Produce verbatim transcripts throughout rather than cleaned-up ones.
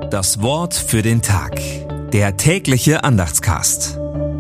Das Wort für den Tag. Der tägliche Andachtscast.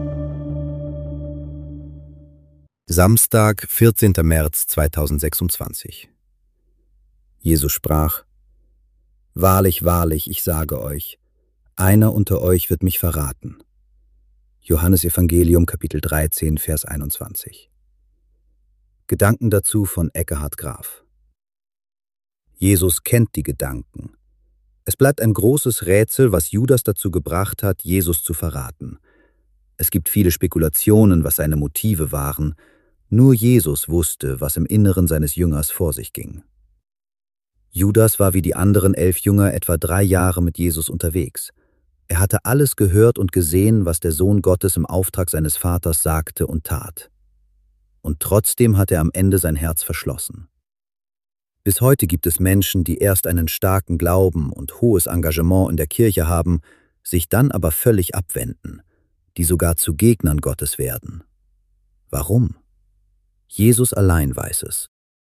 Samstag, vierzehnter März zweitausendsechsundzwanzig. Jesus sprach: Wahrlich, wahrlich, ich sage euch, einer unter euch wird mich verraten. Johannesevangelium, Kapitel dreizehn, Vers einundzwanzig. Gedanken dazu von Ekkehard Graf. Jesus kennt die Gedanken. Es bleibt ein großes Rätsel, was Judas dazu gebracht hat, Jesus zu verraten. Es gibt viele Spekulationen, was seine Motive waren. Nur Jesus wusste, was im Inneren seines Jüngers vor sich ging. Judas war wie die anderen elf Jünger etwa drei Jahre mit Jesus unterwegs. Er hatte alles gehört und gesehen, was der Sohn Gottes im Auftrag seines Vaters sagte und tat. Und trotzdem hat er am Ende sein Herz verschlossen. Bis heute gibt es Menschen, die erst einen starken Glauben und hohes Engagement in der Kirche haben, sich dann aber völlig abwenden, die sogar zu Gegnern Gottes werden. Warum? Jesus allein weiß es.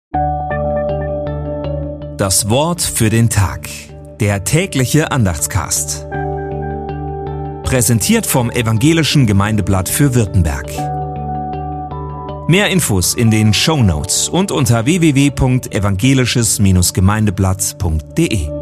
Das Wort für den Tag. Der tägliche Andachtscast. Präsentiert vom Evangelischen Gemeindeblatt für Württemberg. Mehr Infos in den Shownotes und unter w w w punkt evangelisches Gemeindeblatt punkt de.